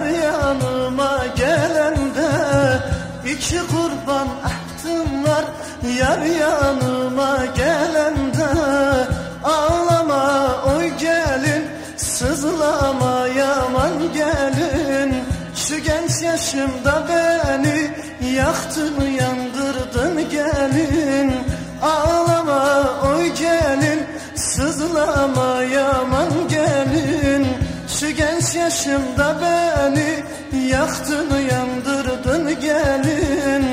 Yar yanıma gelende iki kurban ahtım var. Yar yanıma gelende ağlama oy gelin, sızlama yaman gelin. Şu genç yaşımda beni yaktın yandırdın gelin. Ağlama oy gelin, sızlama yaman gelin. Şu genç yaşımda beni yaktın yandırdın gelin.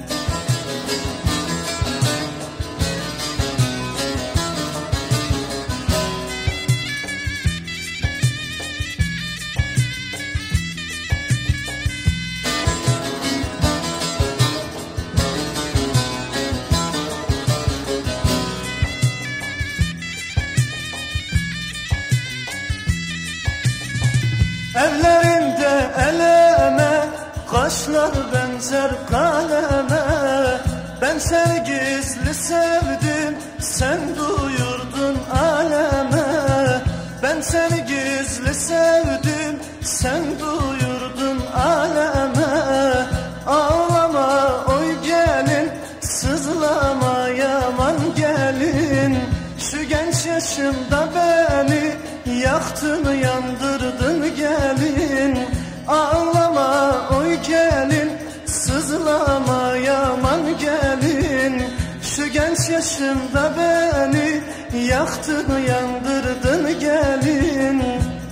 Evlerinde eleme, kaşlar benzer kaleme. Ben seni gizli sevdim, sen duyurdun aleme. Ben seni gizli sevdim, sen duyurdun aleme. Ağlama oy gelin, sızlama yaman gelin. Şu genç yaşımda beni yaktın yandırdın gelin. Ağlama oy gelin, sızlama yaman gelin. Şu genç yaşımda beni yaktın yandırdın gelin.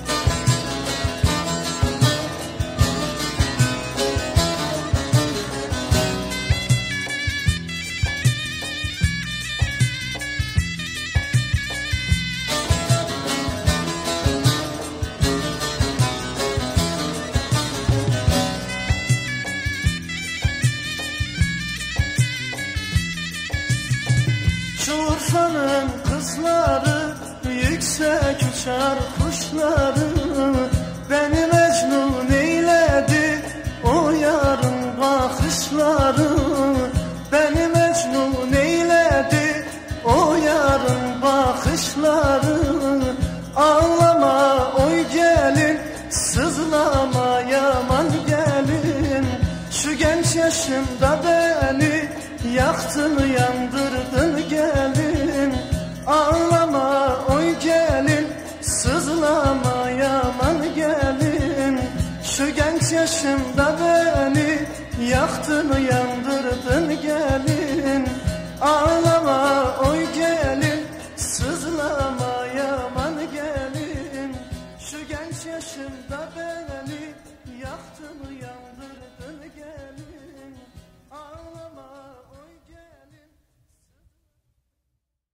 Urfa'nın kızları yüksek uçar kuşları. Beni mecnun eyledi o yarın bakışları. Beni mecnun eyledi o yarın bakışları. Ağlama oy gelin, sızlama yaman gelin. Şu genç yaşımda beni yaktın yandırdın gelin. Ağlama oy gelin, sızlama yaman gelin. Şu genç yaşımda beni yaktın yandırdın gelin. Ağlama oy gelin, sızlama yaman gelin. Şu genç yaşımda beni yaktın